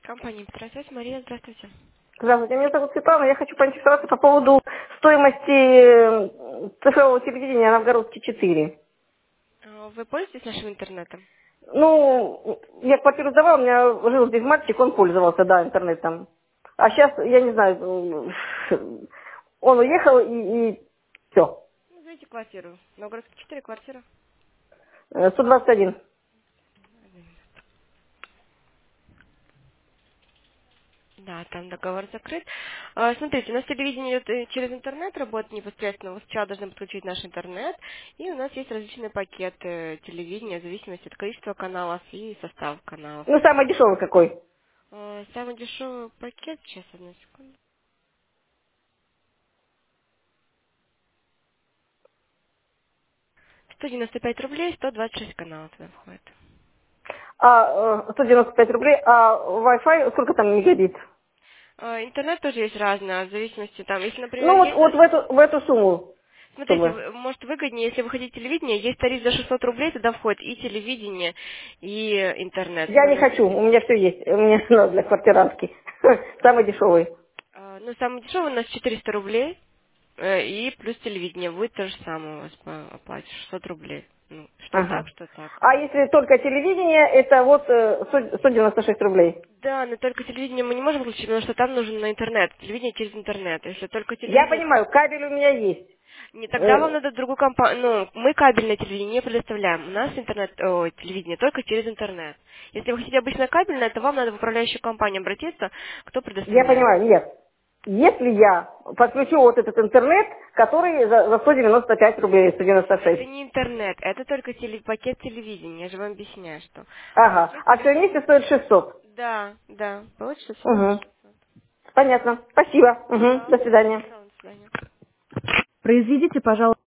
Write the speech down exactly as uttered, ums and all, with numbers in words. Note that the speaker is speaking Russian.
Компания «Петросвязь». Мария, здравствуйте. Здравствуйте, меня зовут Светлана. Я хочу поинтересоваться по поводу стоимости э, цифрового телевидения Новгородский четыре. А, Вы пользуетесь нашим интернетом? Ну, я квартиру сдавала, у меня жил здесь мальчик, он пользовался, да, интернетом. А сейчас, я не знаю, э, он уехал и, и все. Ну, зайдите квартиру. Новгородский четыре, квартира. сто двадцать один. Да, там договор закрыт. А, Смотрите, у нас телевидение идет э, через интернет, работает непосредственно. Вы сначала должны подключить наш интернет. И у нас есть различные пакеты телевидения в зависимости от количества каналов и состава каналов. Ну, самый дешевый какой? А, Самый дешевый пакет, сейчас, одну секунду. сто девяносто пять рублей, сто двадцать шесть каналов туда входит. А, э, сто девяносто пять рублей, а Wi-Fi сколько там мегабит? А, Интернет тоже есть разный, в зависимости там, если, например, Ну, вот, есть... вот в эту, в эту сумму, Смотрите, чтобы. вы- может выгоднее, если вы хотите телевидение, есть тариф за шестьсот рублей, туда входит и телевидение, и интернет. Я не Более хочу, у меня все есть. У меня надо для квартирантки. Самый дешевый. А, Ну, самый дешевый у нас четыреста рублей, э, и плюс телевидение будет то же самое у вас по оплате, шестьсот рублей. Ну, что так, Ага. что так. А если только телевидение, это вот э, сто сто девяносто шесть рублей. Да, но только телевидение мы не можем включить, потому что там нужен на интернет, телевидение через интернет. Если только Я телевидение, понимаю, кабель у меня есть. не, тогда вам Э, надо другую компанию, ну, мы кабельное телевидение не предоставляем, у нас интернет, о, телевидение только через интернет. Если вы хотите обычно кабельное, то вам надо в управляющую компанию обратиться, кто Я предоставляет. понимаю, нет. Если я подключу вот этот интернет, который за, за сто девяносто пять рублей, сто девяносто Это шесть. не интернет, это только теле- пакет телевидения, я же вам объясняю, что Ага. пакет А все телевидения... вместе стоит шестьсот. Да, да, получится всего Угу. шестьсот. Понятно. Спасибо. Угу. До Пожалуйста, свидания. пожалуйста, до свидания. Произведите, пожалуйста.